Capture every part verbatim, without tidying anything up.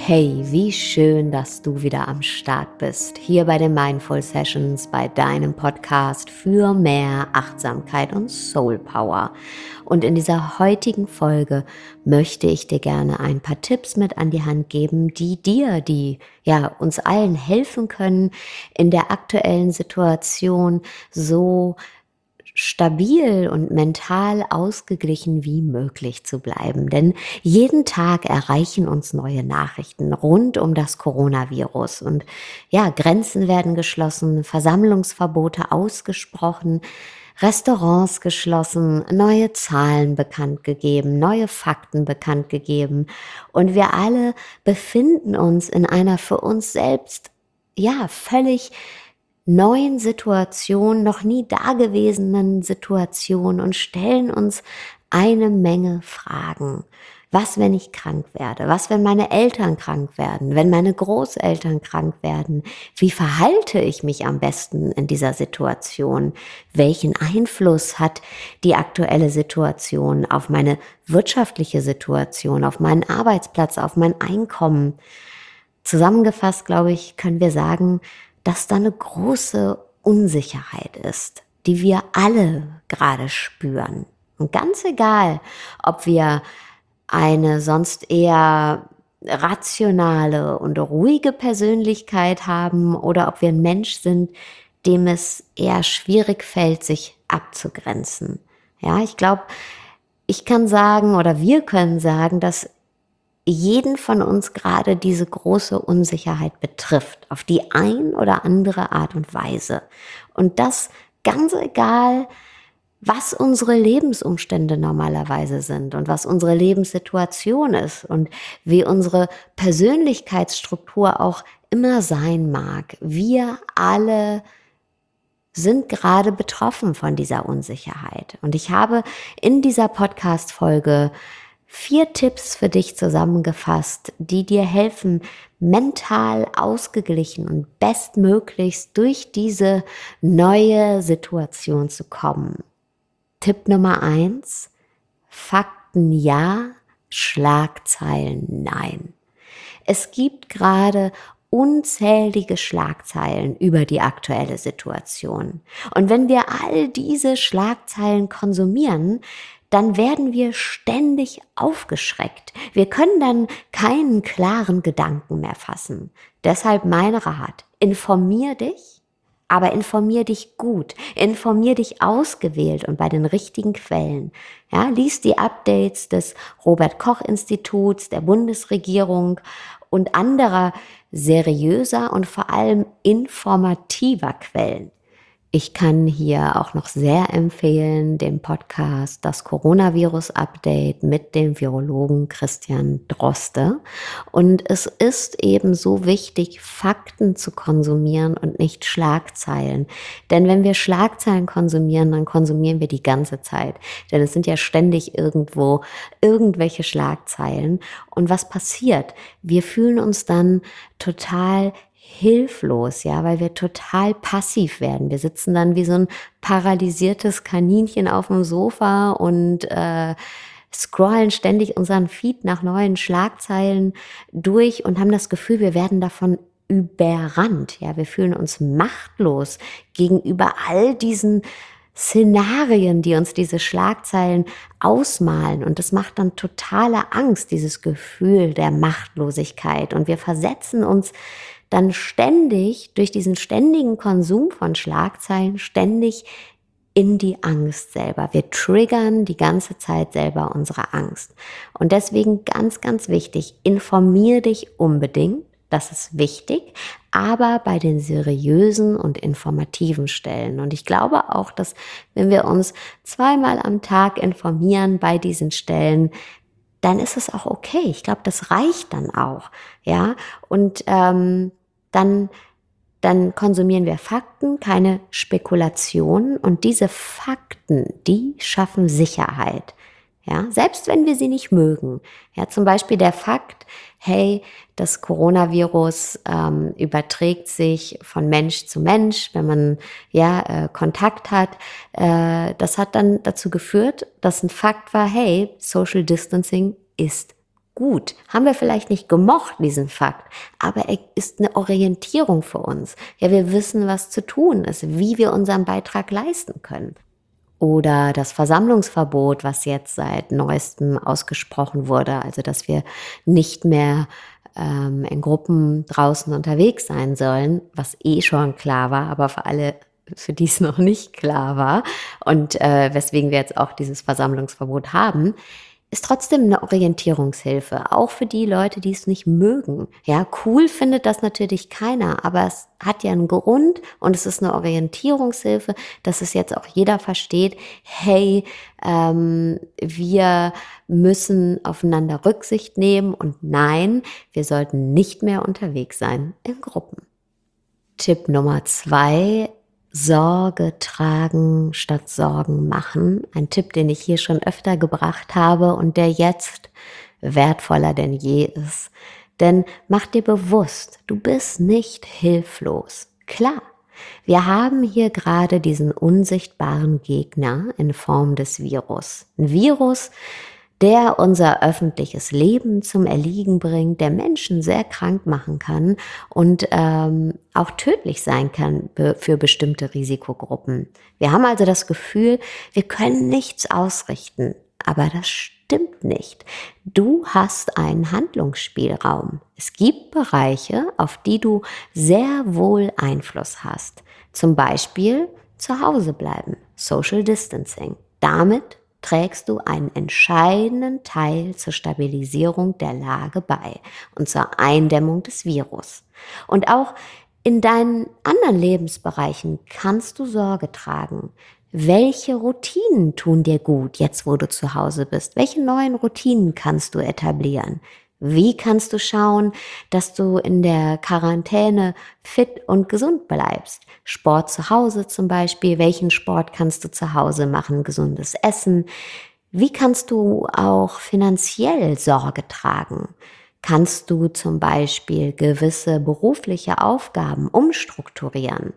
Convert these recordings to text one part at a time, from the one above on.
Hey, wie schön, dass du wieder am Start bist, hier bei den Mindful Sessions, bei deinem Podcast für mehr Achtsamkeit und Soul Power. Und in dieser heutigen Folge möchte ich dir gerne ein paar Tipps mit an die Hand geben, die dir, die ja uns allen helfen können, in der aktuellen Situation so stabil und mental ausgeglichen wie möglich zu bleiben. Denn jeden Tag erreichen uns neue Nachrichten rund um das Coronavirus. Und ja, Grenzen werden geschlossen, Versammlungsverbote ausgesprochen, Restaurants geschlossen, neue Zahlen bekannt gegeben, neue Fakten bekannt gegeben. Und wir alle befinden uns in einer für uns selbst, ja, völlig neuen Situation, noch nie dagewesenen Situation und stellen uns eine Menge Fragen. Was, wenn ich krank werde? Was, wenn meine Eltern krank werden? Wenn meine Großeltern krank werden? Wie verhalte ich mich am besten in dieser Situation? Welchen Einfluss hat die aktuelle Situation auf meine wirtschaftliche Situation, auf meinen Arbeitsplatz, auf mein Einkommen? Zusammengefasst, glaube ich, können wir sagen, dass da eine große Unsicherheit ist, die wir alle gerade spüren. Und ganz egal, ob wir eine sonst eher rationale und ruhige Persönlichkeit haben oder ob wir ein Mensch sind, dem es eher schwierig fällt, sich abzugrenzen. Ja, ich glaube, ich kann sagen oder wir können sagen, dass jeden von uns gerade diese große Unsicherheit betrifft, auf die ein oder andere Art und Weise. Und das ganz egal, was unsere Lebensumstände normalerweise sind und was unsere Lebenssituation ist und wie unsere Persönlichkeitsstruktur auch immer sein mag. Wir alle sind gerade betroffen von dieser Unsicherheit. Und ich habe in dieser Podcast-Folge vier Tipps für dich zusammengefasst, die dir helfen, mental ausgeglichen und bestmöglichst durch diese neue Situation zu kommen. Tipp Nummer eins: Fakten ja, Schlagzeilen nein. Es gibt gerade unzählige Schlagzeilen über die aktuelle Situation. Und wenn wir all diese Schlagzeilen konsumieren, dann werden wir ständig aufgeschreckt. Wir können dann keinen klaren Gedanken mehr fassen. Deshalb mein Rat: Informier dich, aber informier dich gut, informier dich ausgewählt und bei den richtigen Quellen. Ja, lies die Updates des Robert-Koch-Instituts, der Bundesregierung und anderer seriöser und vor allem informativer Quellen. Ich kann hier auch noch sehr empfehlen den Podcast Das Coronavirus-Update mit dem Virologen Christian Droste. Und es ist eben so wichtig, Fakten zu konsumieren und nicht Schlagzeilen. Denn wenn wir Schlagzeilen konsumieren, dann konsumieren wir die ganze Zeit. Denn es sind ja ständig irgendwo irgendwelche Schlagzeilen. Und was passiert? Wir fühlen uns dann total hilflos, ja, weil wir total passiv werden. Wir sitzen dann wie so ein paralysiertes Kaninchen auf dem Sofa und äh, scrollen ständig unseren Feed nach neuen Schlagzeilen durch und haben das Gefühl, wir werden davon überrannt. Ja, wir fühlen uns machtlos gegenüber all diesen Szenarien, die uns diese Schlagzeilen ausmalen. Und das macht dann totale Angst, dieses Gefühl der Machtlosigkeit. Und wir versetzen uns dann ständig durch diesen ständigen Konsum von Schlagzeilen ständig in die Angst selber. Wir triggern die ganze Zeit selber unsere Angst. Und deswegen ganz, ganz wichtig, informier dich unbedingt. Das ist wichtig, aber bei den seriösen und informativen Stellen. Und ich glaube auch, dass wenn wir uns zweimal am Tag informieren bei diesen Stellen, dann ist es auch okay. Ich glaube, das reicht dann auch, ja. Und ähm, dann, dann konsumieren wir Fakten, keine Spekulationen. Und diese Fakten, die schaffen Sicherheit, ja. Selbst wenn wir sie nicht mögen. Ja, zum Beispiel der Fakt: Hey, das Coronavirus ähm, überträgt sich von Mensch zu Mensch, wenn man ja äh, Kontakt hat. Äh, das hat dann dazu geführt, dass ein Fakt war: Hey, Social Distancing ist gut. Haben wir vielleicht nicht gemocht, diesen Fakt, aber er ist eine Orientierung für uns. Ja, wir wissen, was zu tun ist, wie wir unseren Beitrag leisten können. Oder das Versammlungsverbot, was jetzt seit neuestem ausgesprochen wurde, also dass wir nicht mehr ähm, in Gruppen draußen unterwegs sein sollen, was eh schon klar war, aber für alle, für die es noch nicht klar war und äh, weswegen wir jetzt auch dieses Versammlungsverbot haben, ist trotzdem eine Orientierungshilfe, auch für die Leute, die es nicht mögen. Ja, cool findet das natürlich keiner, aber es hat ja einen Grund und es ist eine Orientierungshilfe, dass es jetzt auch jeder versteht, hey, ähm, wir müssen aufeinander Rücksicht nehmen und nein, wir sollten nicht mehr unterwegs sein in Gruppen. Tipp Nummer zwei: Sorge tragen statt Sorgen machen. Ein Tipp, den ich hier schon öfter gebracht habe und der jetzt wertvoller denn je ist. Denn mach dir bewusst, du bist nicht hilflos. Klar, wir haben hier gerade diesen unsichtbaren Gegner in Form des Virus. Ein Virus, der unser öffentliches Leben zum Erliegen bringt, der Menschen sehr krank machen kann und ähm, auch tödlich sein kann be- für bestimmte Risikogruppen. Wir haben also das Gefühl, wir können nichts ausrichten, aber das stimmt nicht. Du hast einen Handlungsspielraum. Es gibt Bereiche, auf die du sehr wohl Einfluss hast. Zum Beispiel zu Hause bleiben, Social Distancing. Damit trägst du einen entscheidenden Teil zur Stabilisierung der Lage bei und zur Eindämmung des Virus. Und auch in deinen anderen Lebensbereichen kannst du Sorge tragen. Welche Routinen tun dir gut, jetzt wo du zu Hause bist? Welche neuen Routinen kannst du etablieren? Wie kannst du schauen, dass du in der Quarantäne fit und gesund bleibst? Sport zu Hause zum Beispiel. Welchen Sport kannst du zu Hause machen? Gesundes Essen. Wie kannst du auch finanziell Sorge tragen? Kannst du zum Beispiel gewisse berufliche Aufgaben umstrukturieren?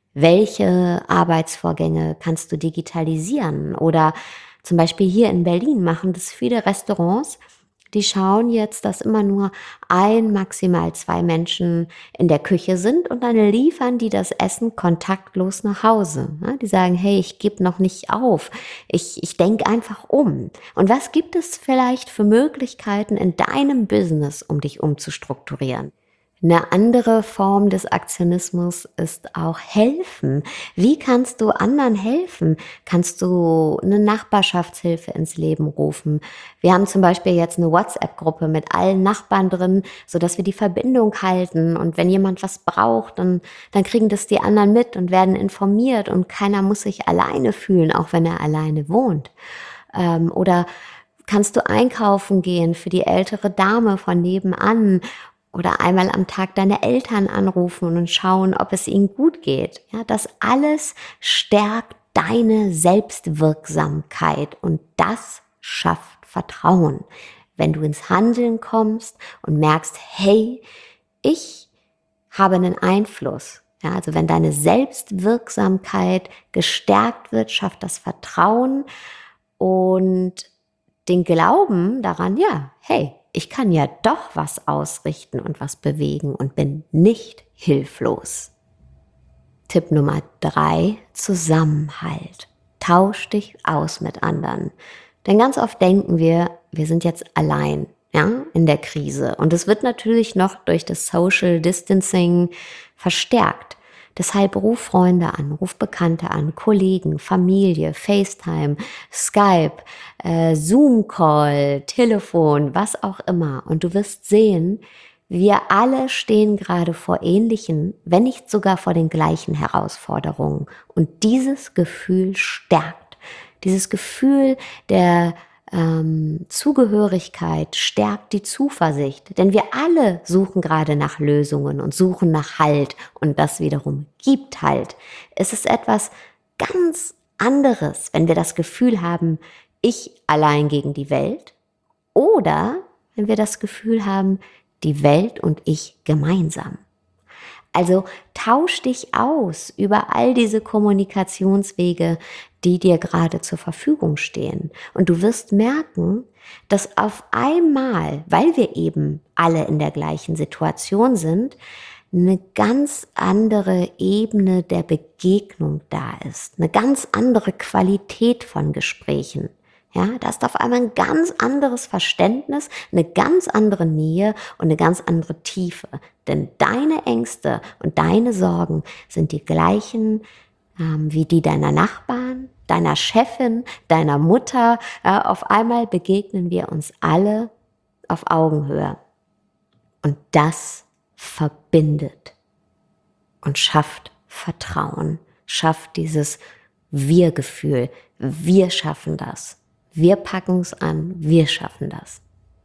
Welche Arbeitsvorgänge kannst du digitalisieren? Oder zum Beispiel hier in Berlin machen das viele Restaurants. Die schauen jetzt, dass immer nur ein, maximal zwei Menschen in der Küche sind und dann liefern die das Essen kontaktlos nach Hause. Die sagen, hey, ich gebe noch nicht auf, ich, ich denke einfach um. Und was gibt es vielleicht für Möglichkeiten in deinem Business, um dich umzustrukturieren? Eine andere Form des Aktionismus ist auch helfen. Wie kannst du anderen helfen? Kannst du eine Nachbarschaftshilfe ins Leben rufen? Wir haben zum Beispiel jetzt eine WhatsApp-Gruppe mit allen Nachbarn drin, sodass wir die Verbindung halten. Und wenn jemand was braucht, dann, dann kriegen das die anderen mit und werden informiert. Und keiner muss sich alleine fühlen, auch wenn er alleine wohnt. Ähm, oder kannst du einkaufen gehen für die ältere Dame von nebenan? Oder einmal am Tag deine Eltern anrufen und schauen, ob es ihnen gut geht. Ja, das alles stärkt deine Selbstwirksamkeit und das schafft Vertrauen. Wenn du ins Handeln kommst und merkst, hey, ich habe einen Einfluss. Ja, also wenn deine Selbstwirksamkeit gestärkt wird, schafft das Vertrauen und den Glauben daran, ja, hey, ich kann ja doch was ausrichten und was bewegen und bin nicht hilflos. Tipp Nummer drei: Zusammenhalt. Tausch dich aus mit anderen. Denn ganz oft denken wir, wir sind jetzt allein, ja, in der Krise. Und es wird natürlich noch durch das Social Distancing verstärkt. Deshalb ruf Freunde an, ruf Bekannte an, Kollegen, Familie, FaceTime, Skype, äh, Zoom-Call, Telefon, was auch immer. Und du wirst sehen, wir alle stehen gerade vor ähnlichen, wenn nicht sogar vor den gleichen Herausforderungen. Und dieses Gefühl stärkt. Dieses Gefühl der Ähm, Zugehörigkeit stärkt die Zuversicht, denn wir alle suchen gerade nach Lösungen und suchen nach Halt und das wiederum gibt Halt. Es ist etwas ganz anderes, wenn wir das Gefühl haben, ich allein gegen die Welt oder wenn wir das Gefühl haben, die Welt und ich gemeinsam. Also tausch dich aus über all diese Kommunikationswege, die dir gerade zur Verfügung stehen. Und du wirst merken, dass auf einmal, weil wir eben alle in der gleichen Situation sind, eine ganz andere Ebene der Begegnung da ist, eine ganz andere Qualität von Gesprächen. Ja, da ist auf einmal ein ganz anderes Verständnis, eine ganz andere Nähe und eine ganz andere Tiefe. Denn deine Ängste und deine Sorgen sind die gleichen ähm, wie die deiner Nachbarn, deiner Chefin, deiner Mutter. Ja, auf einmal begegnen wir uns alle auf Augenhöhe. Und das verbindet und schafft Vertrauen, schafft dieses Wir-Gefühl. Wir schaffen das. Wir packen es an, wir schaffen das.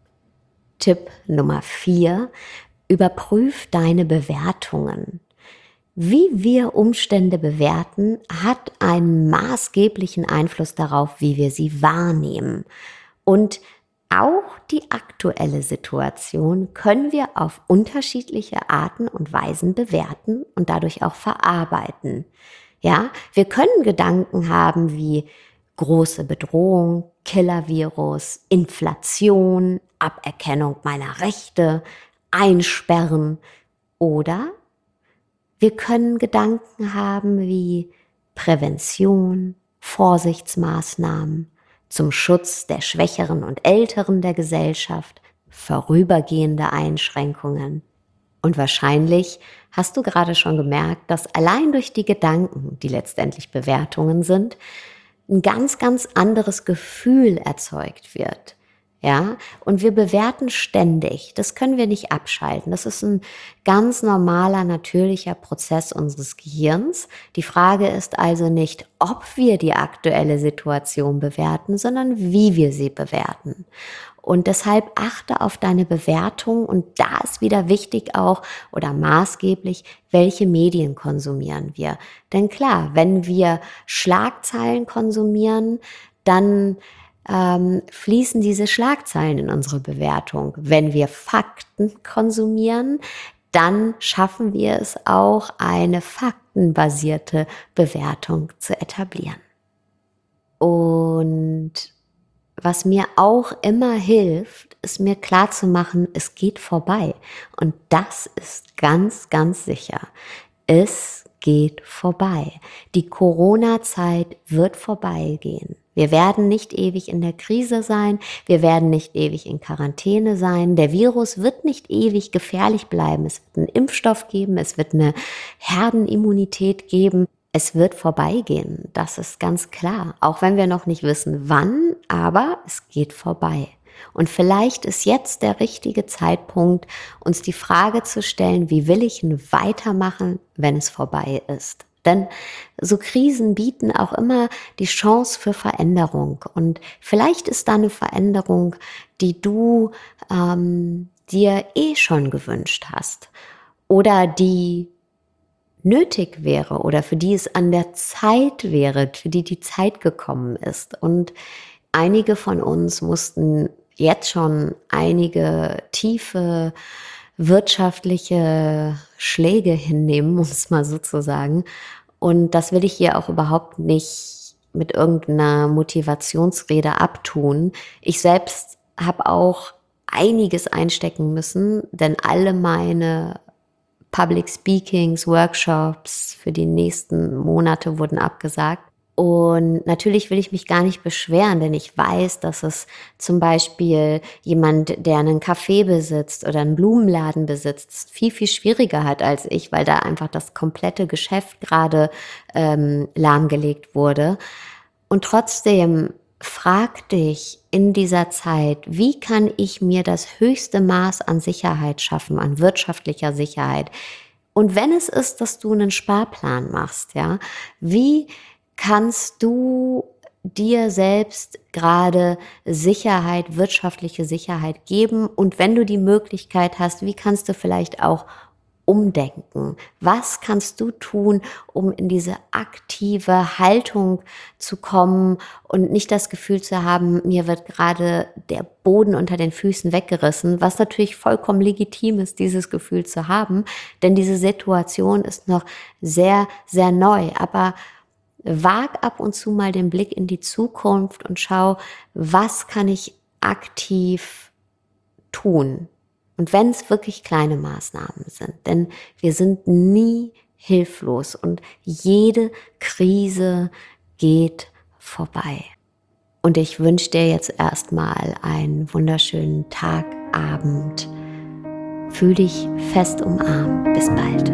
Tipp Nummer vier, überprüf deine Bewertungen. Wie wir Umstände bewerten, hat einen maßgeblichen Einfluss darauf, wie wir sie wahrnehmen. Und auch die aktuelle Situation können wir auf unterschiedliche Arten und Weisen bewerten und dadurch auch verarbeiten. Ja, wir können Gedanken haben wie große Bedrohung, Killer-Virus, Inflation, Aberkennung meiner Rechte, Einsperren oder wir können Gedanken haben wie Prävention, Vorsichtsmaßnahmen zum Schutz der Schwächeren und Älteren der Gesellschaft, vorübergehende Einschränkungen. Und wahrscheinlich hast du gerade schon gemerkt, dass allein durch die Gedanken, die letztendlich Bewertungen sind, ein ganz, ganz anderes Gefühl erzeugt wird. Ja, und wir bewerten ständig. Das können wir nicht abschalten. Das ist ein ganz normaler, natürlicher Prozess unseres Gehirns. Die Frage ist also nicht, ob wir die aktuelle Situation bewerten, sondern wie wir sie bewerten. Und deshalb achte auf deine Bewertung und da ist wieder wichtig auch oder maßgeblich, welche Medien konsumieren wir. Denn klar, wenn wir Schlagzeilen konsumieren, dann ähm, fließen diese Schlagzeilen in unsere Bewertung. Wenn wir Fakten konsumieren, dann schaffen wir es auch, eine faktenbasierte Bewertung zu etablieren. Und was mir auch immer hilft, ist mir klarzumachen, es geht vorbei. Und das ist ganz, ganz sicher. Es geht vorbei. Die Corona-Zeit wird vorbeigehen. Wir werden nicht ewig in der Krise sein. Wir werden nicht ewig in Quarantäne sein. Der Virus wird nicht ewig gefährlich bleiben. Es wird einen Impfstoff geben. Es wird eine Herdenimmunität geben. Es wird vorbeigehen, das ist ganz klar, auch wenn wir noch nicht wissen, wann, aber es geht vorbei. Und vielleicht ist jetzt der richtige Zeitpunkt, uns die Frage zu stellen, wie will ich denn weitermachen, wenn es vorbei ist? Denn so Krisen bieten auch immer die Chance für Veränderung. Und vielleicht ist da eine Veränderung, die du ähm, dir eh schon gewünscht hast oder die nötig wäre oder für die es an der Zeit wäre, für die die Zeit gekommen ist. Und einige von uns mussten jetzt schon einige tiefe wirtschaftliche Schläge hinnehmen, um es mal so zu sagen. Und das will ich hier auch überhaupt nicht mit irgendeiner Motivationsrede abtun. Ich selbst habe auch einiges einstecken müssen, denn alle meine Public Speakings, Workshops für die nächsten Monate wurden abgesagt. Und natürlich will ich mich gar nicht beschweren, denn ich weiß, dass es zum Beispiel jemand, der einen Café besitzt oder einen Blumenladen besitzt, viel, viel schwieriger hat als ich, weil da einfach das komplette Geschäft gerade ähm, lahmgelegt wurde. Und trotzdem frag dich in dieser Zeit, wie kann ich mir das höchste Maß an Sicherheit schaffen, an wirtschaftlicher Sicherheit? Und wenn es ist, dass du einen Sparplan machst, ja, wie kannst du dir selbst gerade Sicherheit, wirtschaftliche Sicherheit geben? Und wenn du die Möglichkeit hast, wie kannst du vielleicht auch umdenken? Was kannst du tun, um in diese aktive Haltung zu kommen und nicht das Gefühl zu haben, mir wird gerade der Boden unter den Füßen weggerissen, was natürlich vollkommen legitim ist, dieses Gefühl zu haben, denn diese Situation ist noch sehr, sehr neu. Aber Wag ab und zu mal den Blick in die Zukunft und schau, was kann ich aktiv tun? Und wenn es wirklich kleine Maßnahmen sind, denn wir sind nie hilflos und jede Krise geht vorbei. Und ich wünsche dir jetzt erstmal einen wunderschönen Tag, Abend. Fühl dich fest umarmt. Bis bald.